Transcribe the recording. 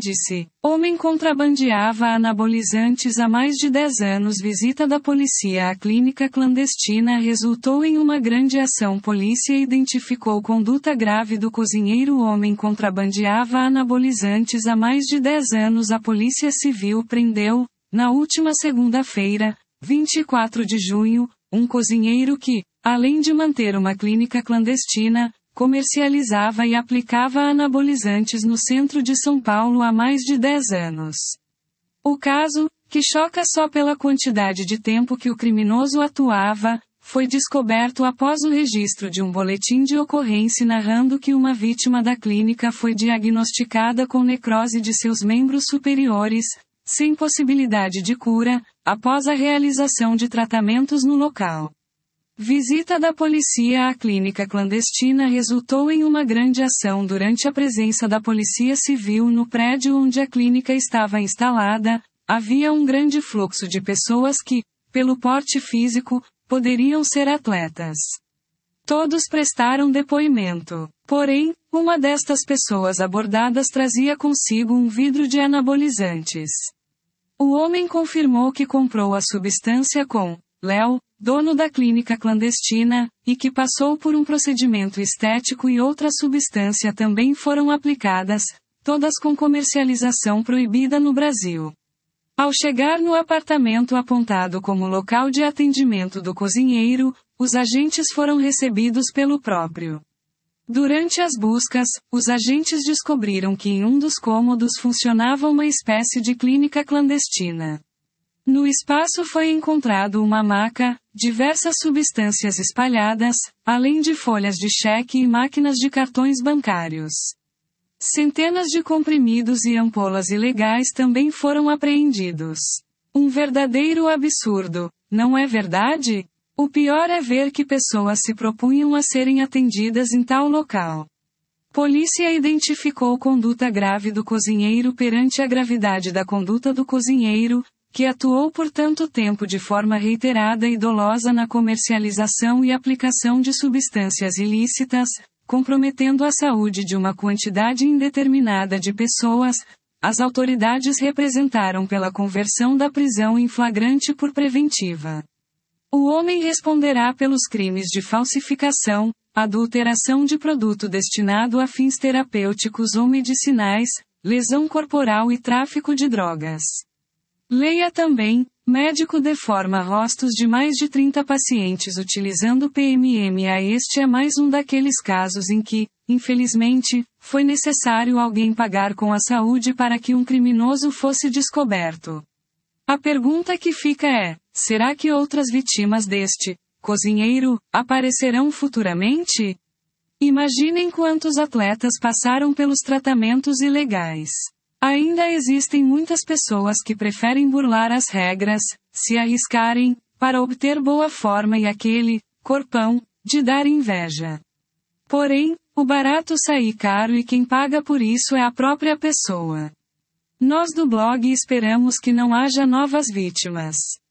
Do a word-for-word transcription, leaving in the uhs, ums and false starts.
Índice: homem contrabandeava anabolizantes há mais de dez anos. Visita da polícia à clínica clandestina resultou em uma grande ação. Polícia identificou conduta grave do cozinheiro. O homem contrabandeava anabolizantes há mais de dez anos. A Polícia Civil prendeu, na última segunda-feira, vinte e quatro de junho, um cozinheiro que, além de manter uma clínica clandestina, comercializava e aplicava anabolizantes no centro de São Paulo há mais de dez anos. O caso, que choca só pela quantidade de tempo que o criminoso atuava, foi descoberto após o registro de um boletim de ocorrência narrando que uma vítima da clínica foi diagnosticada com necrose de seus membros superiores, sem possibilidade de cura, após a realização de tratamentos no local. Visita da polícia à clínica clandestina resultou em uma grande ação durante a presença da Polícia Civil no prédio onde a clínica estava instalada. Havia um grande fluxo de pessoas que, pelo porte físico, poderiam ser atletas. Todos prestaram depoimento. Porém, uma destas pessoas abordadas trazia consigo um vidro de anabolizantes. O homem confirmou que comprou a substância com Léo, dono da clínica clandestina, e que passou por um procedimento estético e outra substância também foram aplicadas, todas com comercialização proibida no Brasil. Ao chegar no apartamento apontado como local de atendimento do cozinheiro, os agentes foram recebidos pelo próprio. Durante as buscas, os agentes descobriram que em um dos cômodos funcionava uma espécie de clínica clandestina. No espaço foi encontrado uma maca, diversas substâncias espalhadas, além de folhas de cheque e máquinas de cartões bancários. Centenas de comprimidos e ampolas ilegais também foram apreendidos. Um verdadeiro absurdo, não é verdade? O pior é ver que pessoas se propunham a serem atendidas em tal local. Polícia identificou conduta grave do cozinheiro. Perante a gravidade da conduta do cozinheiro, que atuou por tanto tempo de forma reiterada e dolosa na comercialização e aplicação de substâncias ilícitas, comprometendo a saúde de uma quantidade indeterminada de pessoas, as autoridades representaram pela conversão da prisão em flagrante por preventiva. O homem responderá pelos crimes de falsificação, adulteração de produto destinado a fins terapêuticos ou medicinais, lesão corporal e tráfico de drogas. Leia também: médico deforma rostos de mais de trinta pacientes utilizando P M M A. Este é mais um daqueles casos em que, infelizmente, foi necessário alguém pagar com a saúde para que um criminoso fosse descoberto. A pergunta que fica é: será que outras vítimas deste cozinheiro aparecerão futuramente? Imaginem quantos atletas passaram pelos tratamentos ilegais. Ainda existem muitas pessoas que preferem burlar as regras, se arriscarem, para obter boa forma e aquele corpão de dar inveja. Porém, o barato sai caro e quem paga por isso é a própria pessoa. Nós do blog esperamos que não haja novas vítimas.